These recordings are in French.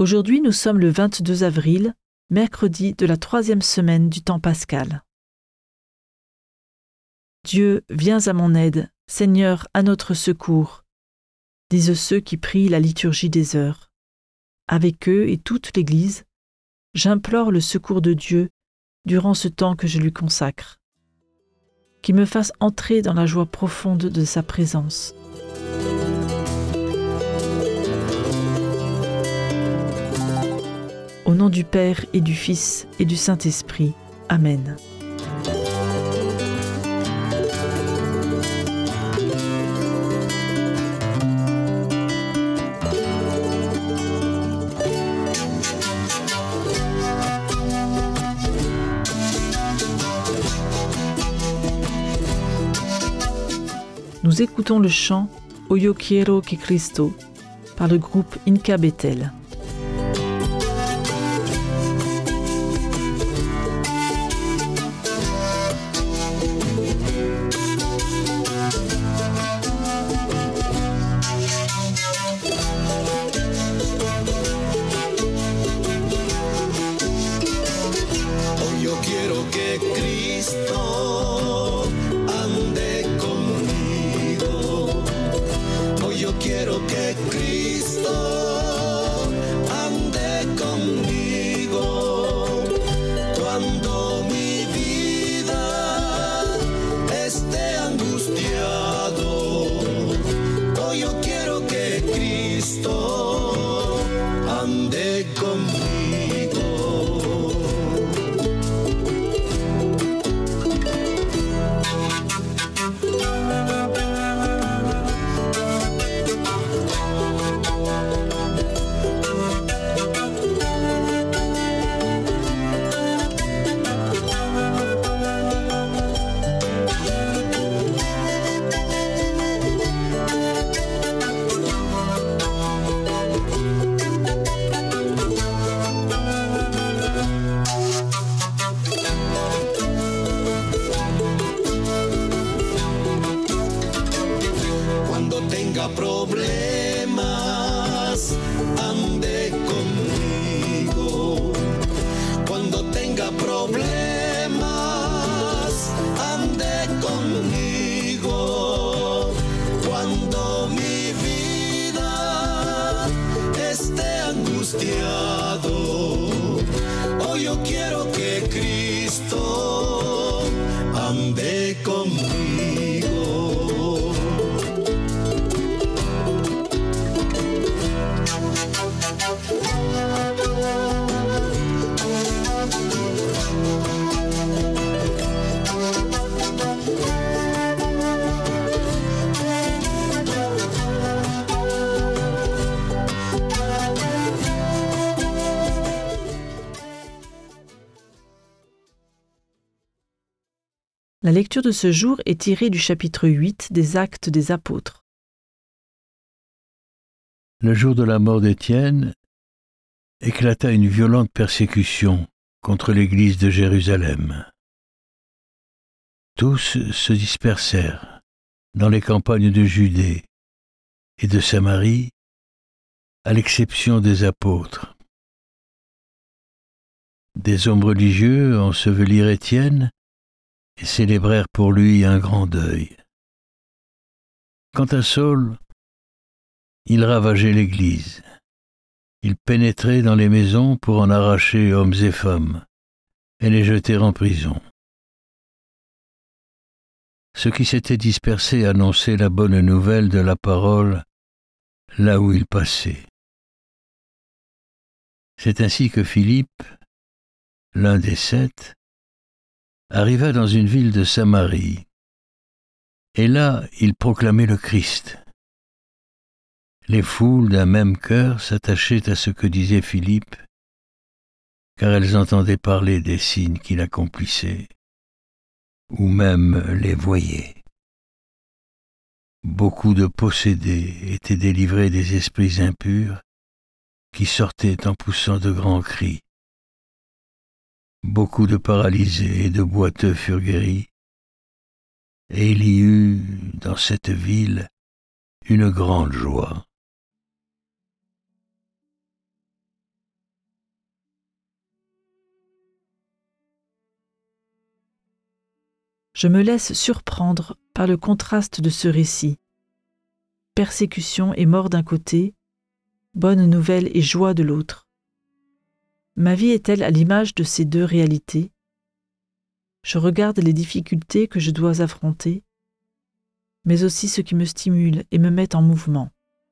Aujourd'hui, nous sommes le 22 avril, mercredi de la 3e semaine du temps pascal. Dieu, viens à mon aide, Seigneur, à notre secours, disent ceux qui prient la liturgie des heures. Avec eux et toute l'Église, j'implore le secours de Dieu durant ce temps que je lui consacre. Qu'il me fasse entrer dans la joie profonde de sa présence. Au nom du Père et du Fils et du Saint-Esprit. Amen. Nous écoutons le chant « O yo quiero que Cristo » par le groupe Inca Bethel. Yo quiero que Cristo ande conmigo. Hoy yo quiero que Cristo ande conmigo. Cuando mi vida esté angustiado, hoy yo quiero que Cristo ande conmigo. Cuando tenga problemas, ande conmigo. Cuando tenga problemas, ande conmigo. Cuando mi vida esté angustiado, hoy yo quiero que Cristo ande conmigo. La lecture de ce jour est tirée du chapitre 8 des Actes des Apôtres. Le jour de la mort d'Étienne, éclata une violente persécution contre l'Église de Jérusalem. Tous se dispersèrent dans les campagnes de Judée et de Samarie, à l'exception des apôtres. Des hommes religieux ensevelirent Étienne et célébrèrent pour lui un grand deuil. Quant à Saul, il ravageait l'Église. Il pénétrait dans les maisons pour en arracher hommes et femmes et les jeter en prison. Ceux qui s'étaient dispersés annonçaient la bonne nouvelle de la parole là où il passait. C'est ainsi que Philippe, l'un des 7, arriva dans une ville de Samarie, et là il proclamait le Christ. Les foules d'un même cœur s'attachaient à ce que disait Philippe, car elles entendaient parler des signes qu'il accomplissait, ou même les voyaient. Beaucoup de possédés étaient délivrés des esprits impurs qui sortaient en poussant de grands cris. Beaucoup de paralysés et de boiteux furent guéris, et il y eut dans cette ville une grande joie. Je me laisse surprendre par le contraste de ce récit. Persécution et mort d'un côté, bonne nouvelle et joie de l'autre. Ma vie est-elle à l'image de ces deux réalités? Je regarde les difficultés que je dois affronter, mais aussi ce qui me stimule et me met en mouvement.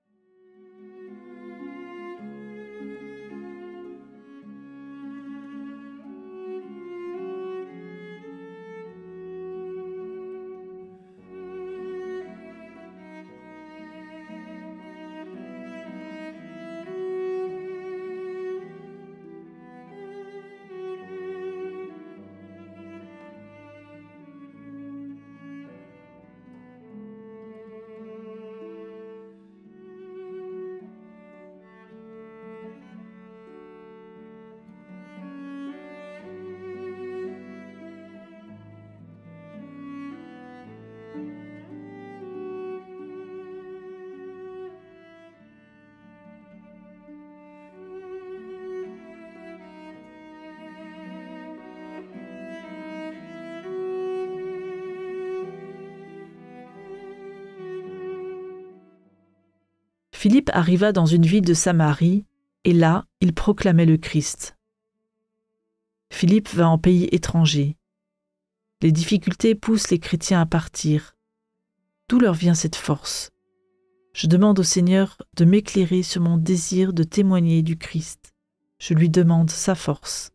Philippe arriva dans une ville de Samarie, et là, il proclamait le Christ. Philippe va en pays étranger. Les difficultés poussent les chrétiens à partir. D'où leur vient cette force? Je demande au Seigneur de m'éclairer sur mon désir de témoigner du Christ. Je lui demande sa force.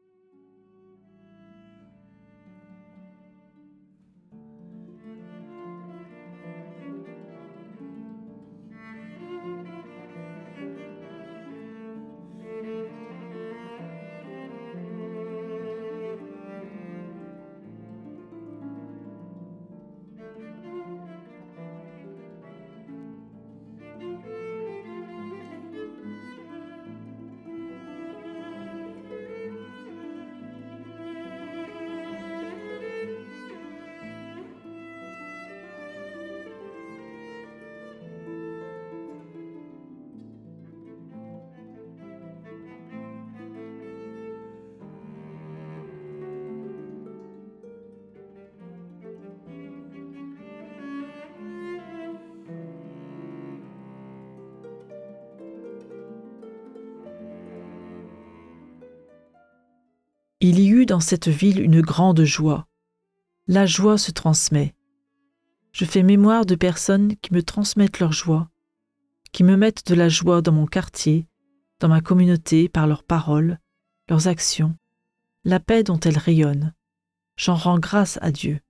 Il y eut dans cette ville une grande joie. La joie se transmet. Je fais mémoire de personnes qui me transmettent leur joie, qui me mettent de la joie dans mon quartier, dans ma communauté par leurs paroles, leurs actions, la paix dont elles rayonnent. J'en rends grâce à Dieu.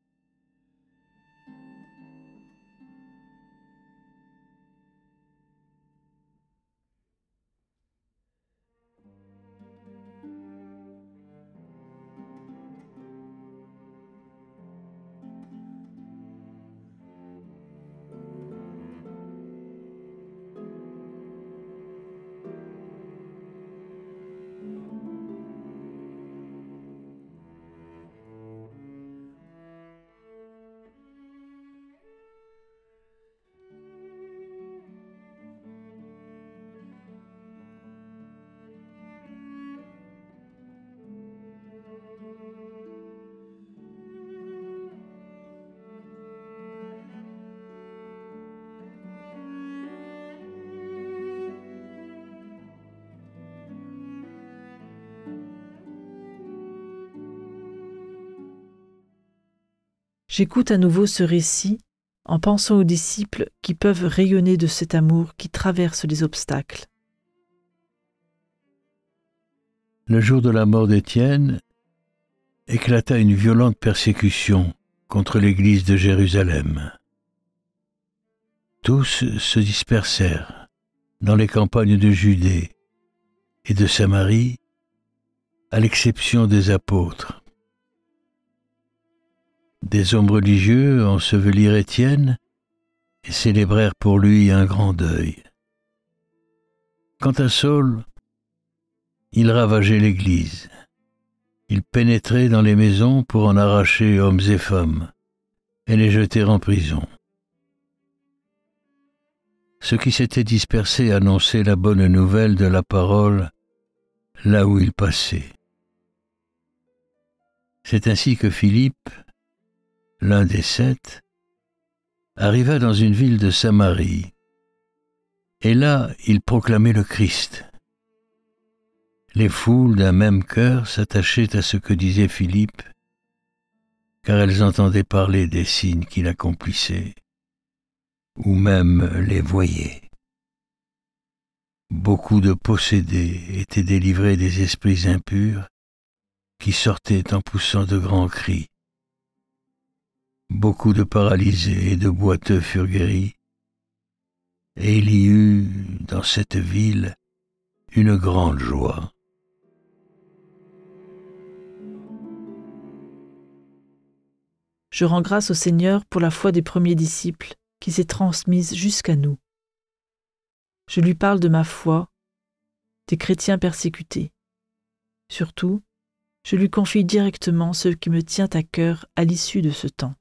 J'écoute à nouveau ce récit en pensant aux disciples qui peuvent rayonner de cet amour qui traverse les obstacles. Le jour de la mort d'Étienne, éclata une violente persécution contre l'Église de Jérusalem. Tous se dispersèrent dans les campagnes de Judée et de Samarie, à l'exception des apôtres. Des hommes religieux ensevelirent Étienne et célébrèrent pour lui un grand deuil. Quant à Saul, il ravageait l'Église. Il pénétrait dans les maisons pour en arracher hommes et femmes et les jeter en prison. Ceux qui s'étaient dispersés annonçaient la bonne nouvelle de la parole là où ils passaient. C'est ainsi que Philippe, l'un des 7, arriva dans une ville de Samarie, et là il proclamait le Christ. Les foules d'un même cœur s'attachaient à ce que disait Philippe, car elles entendaient parler des signes qu'il accomplissait, ou même les voyaient. Beaucoup de possédés étaient délivrés des esprits impurs qui sortaient en poussant de grands cris. Beaucoup de paralysés et de boiteux furent guéris, et il y eut dans cette ville une grande joie. Je rends grâce au Seigneur pour la foi des premiers disciples qui s'est transmise jusqu'à nous. Je lui parle de ma foi, des chrétiens persécutés. Surtout, je lui confie directement ce qui me tient à cœur à l'issue de ce temps.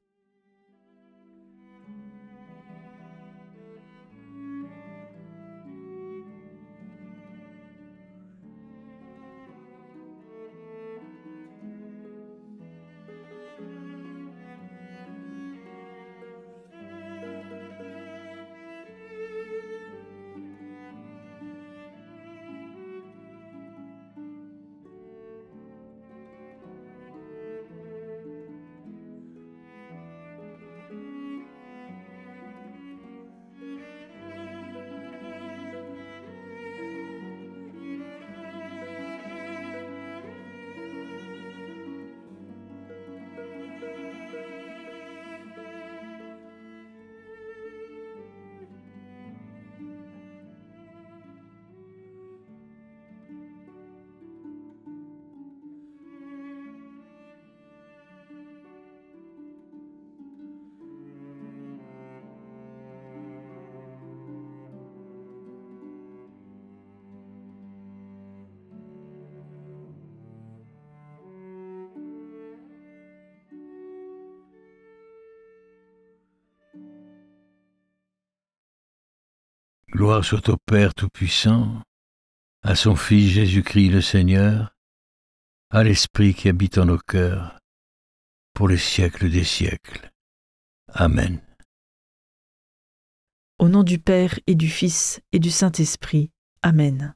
Gloire soit au Père Tout-Puissant, à son Fils Jésus-Christ le Seigneur, à l'Esprit qui habite en nos cœurs, pour les siècles des siècles. Amen. Au nom du Père et du Fils et du Saint-Esprit. Amen.